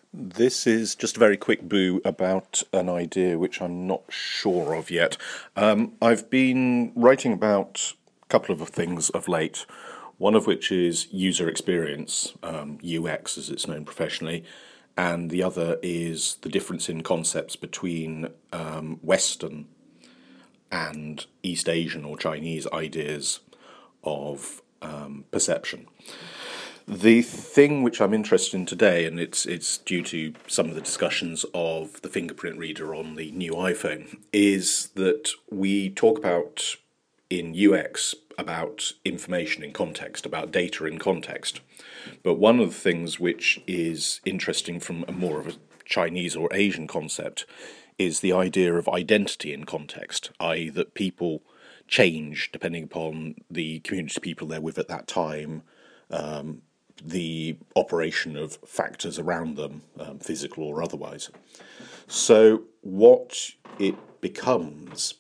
This is just a very quick boo about an idea which I'm not sure of yet. I've been writing about a couple of things of late, one of which is user experience, UX as it's known professionally, and the other is the difference in concepts between Western and East Asian or Chinese ideas of perception. The thing which I'm interested in today, and it's due to some of the discussions of the fingerprint reader on the new iPhone, is that we talk about in UX about information in context, about data in context. But one of the things which is interesting from a more of a Chinese or Asian concept is the idea of identity in context, i.e., that people change depending upon the community of people they're with at that time, the operation of factors around them, physical or otherwise. So what it becomes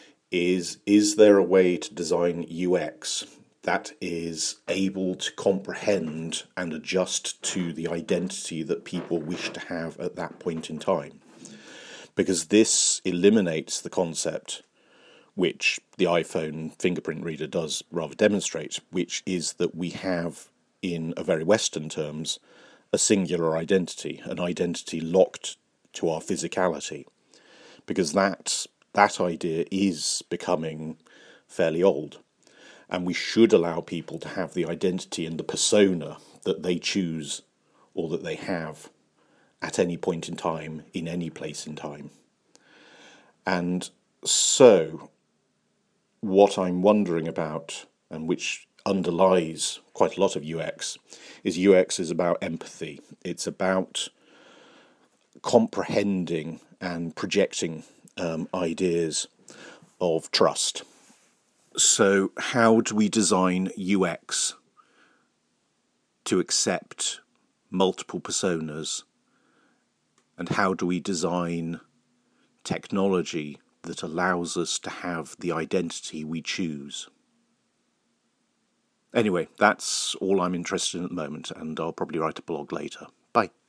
is there a way to design UX that is able to comprehend and adjust to the identity that people wish to have at that point in time? Because this eliminates the concept which the iPhone fingerprint reader does rather demonstrate, which is that we have, in a very Western terms, a singular identity, an identity locked to our physicality, because that idea is becoming fairly old, and we should allow people to have the identity and the persona that they choose or that they have at any point in time, in any place in time. And so, what I'm wondering about, and which underlies quite a lot of UX is about empathy. It's about comprehending and projecting ideas of trust. So how do we design UX to accept multiple personas, and how do we design technology that allows us to have the identity we choose? Anyway, that's all I'm interested in at the moment, and I'll probably write a blog later. Bye.